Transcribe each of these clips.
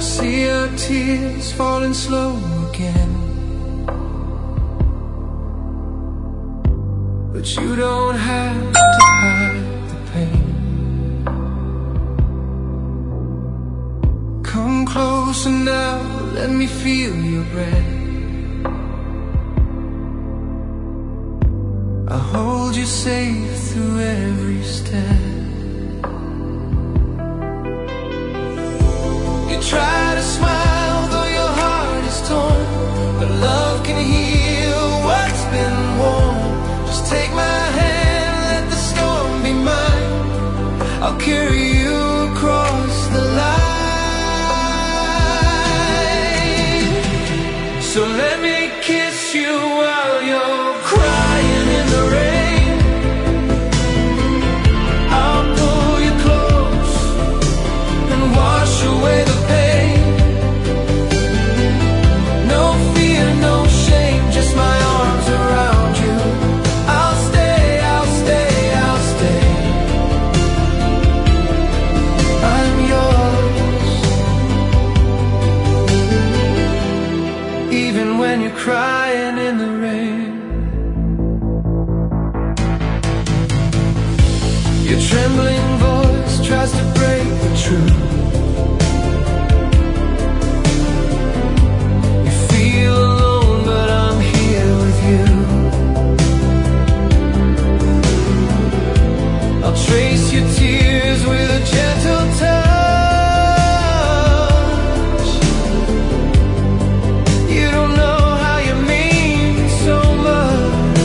see our tears falling slow again, but you don't have to hide the pain. Come closer now, let me feel your breath. I'll hold you safe through every step. You try to smile though your heart is torn, but love can heal what's been worn. Just take my hand, let the storm be mine. I'll carry you across the line. So let me kiss you while you're crying in the rain. I'll pull you close and wash away the pain. No fear, no shame, just my arms around you. I'll stay, I'll stay, I'll stay. I'm yours, even when you're crying in the rain. Your trembling voice tries to break the truth. You feel alone, but I'm here with you. I'll trace your tears with a gentle touch. You don't know how you mean so much.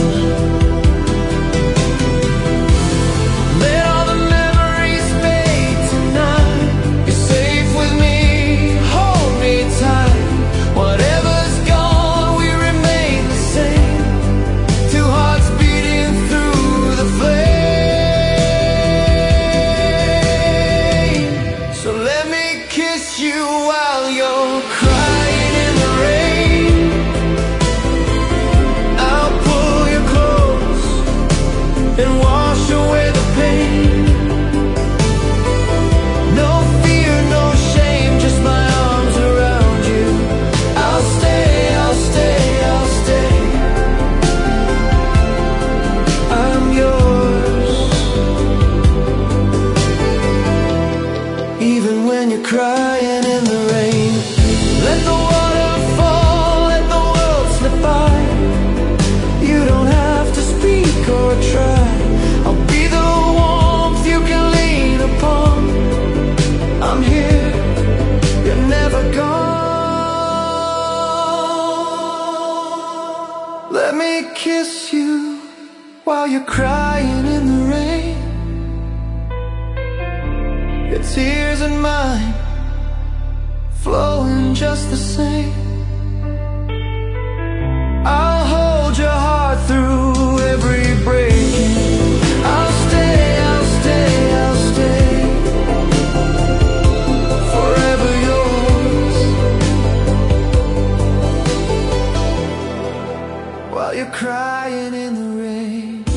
Let all the memories fade tonight. You're safe with me, hold me tight. Whatever's gone, we remain the same. Two hearts beating through the flame. So let me kiss you while you're crying in the rain. I'll pull you close and wash away the pain. No fear, no shame, just my arms around you. I'll stay, I'll stay, I'll stay. I'm yours, even when you're crying in the rain. Let the water fall, let the world slip by. You don't have to speak or try. I'll be the warmth you can lean upon. I'm here, you're never gone. Let me kiss you while you're crying in the rain. Your tears and mine flowing just the same. I'll hold your heart through every breaking. I'll stay, I'll stay, I'll stay. Forever yours, while you're crying in the rain.